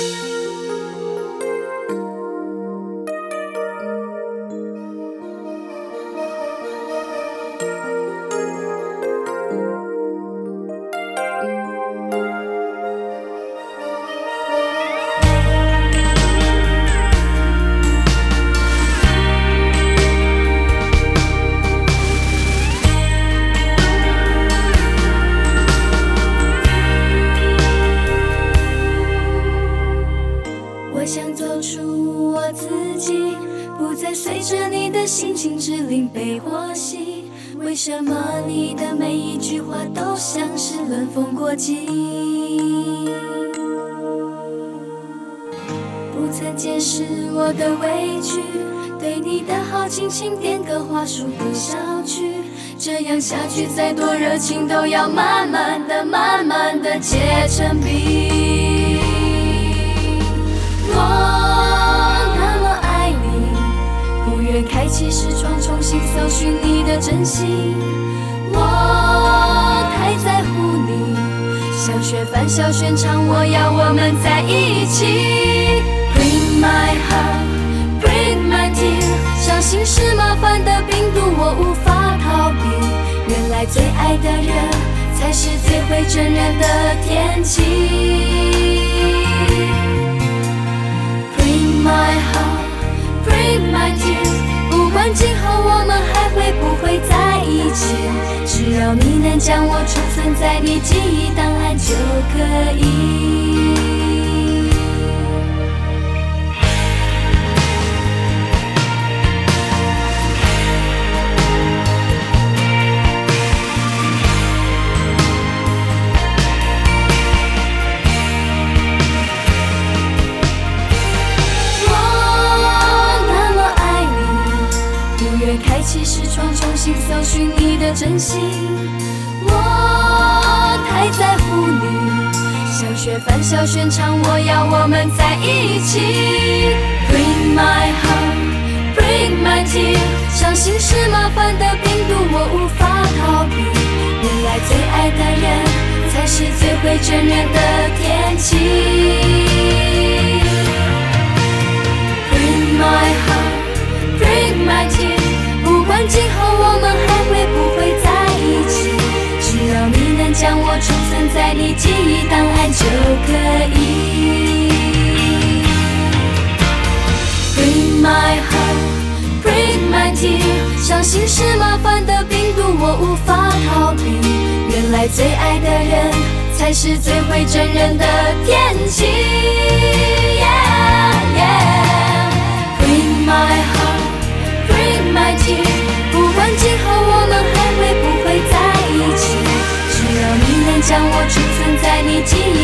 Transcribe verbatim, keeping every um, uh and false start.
我想走出我自己，不再随着你的心情指令被或惜。为什么你的每一句话都像是冷风过境？不曾解释我的委屈，对你的好轻轻点个话术不消去。这样下去，再多热情都要慢慢的、慢慢的结成冰。我那么爱你，不愿开启视窗重新搜寻你的真心。我太在乎你，想学范晓萱唱我要我们在一起。Bring my heart, bring my tear， 伤心是麻烦的病毒，我无法逃避。原来最爱的人才是最会真人的天气。My heart, bring my tears， 不管今后我们还会不会在一起，只要你能将我储存在你记忆档案就可以。开启视窗重新搜寻你的真心，我太在乎你，想学范晓萱唱我要我们在一起。Bring my heart, bring my tear， 伤心是麻烦的病毒，我无法逃避。原来最爱的人才是最会真人的天气。Bring my heart, bring my tear，不管今后我们还会不会在一起，只要你能将我储存在你记忆档案就可以。Bring my heart, bring my tear， 伤心是麻烦的病毒，我无法逃避。原来最爱的人才是最会真人的天气。Yeah, yeah. Bring my heart, bring my tear，不管今后我们还会不会在一起，只要你能将我储存在你记忆